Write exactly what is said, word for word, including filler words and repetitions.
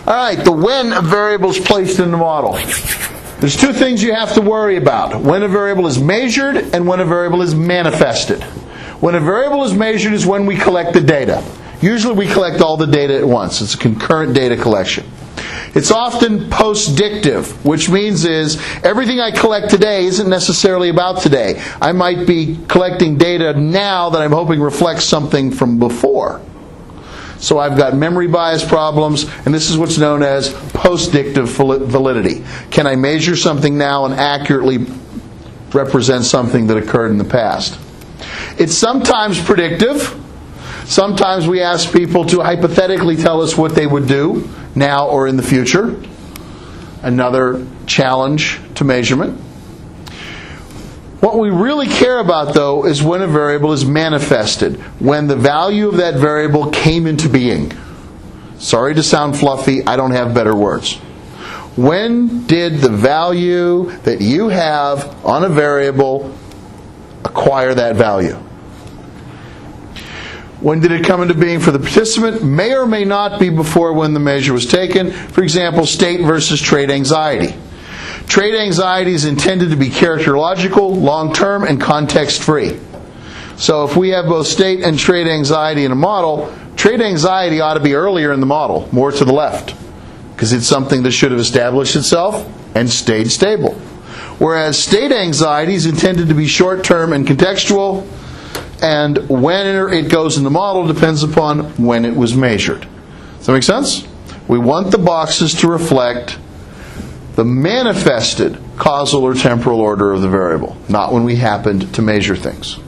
All right, the when a variable is placed in the model. There's two things you have to worry about. When a variable is measured and when a variable is manifested. When a variable is measured is when we collect the data. Usually we collect all the data at once. It's a concurrent data collection. It's often post-dictive, which means is everything I collect today isn't necessarily about today. I might be collecting data now that I'm hoping reflects something from before. So I've got memory bias problems, and this is what's known as post-dictive validity. Can I measure something now and accurately represent something that occurred in the past? It's sometimes predictive. Sometimes we ask people to hypothetically tell us what they would do now or in the future. Another challenge to measurement. What we really care about, though, is when a variable is manifested, when the value of that variable came into being. Sorry to sound fluffy, I don't have better words. When did the value that you have on a variable acquire that value? When did it come into being for the participant? May or may not be before when the measure was taken. For example, state versus trait anxiety. Trait anxiety is intended to be characterological, long-term, and context-free. So if we have both state and trait anxiety in a model, trait anxiety ought to be earlier in the model, more to the left, because it's something that should have established itself and stayed stable. Whereas state anxiety is intended to be short-term and contextual, and when it goes in the model depends upon when it was measured. Does that make sense? We want the boxes to reflect the manifested causal or temporal order of the variable, not when we happened to measure things.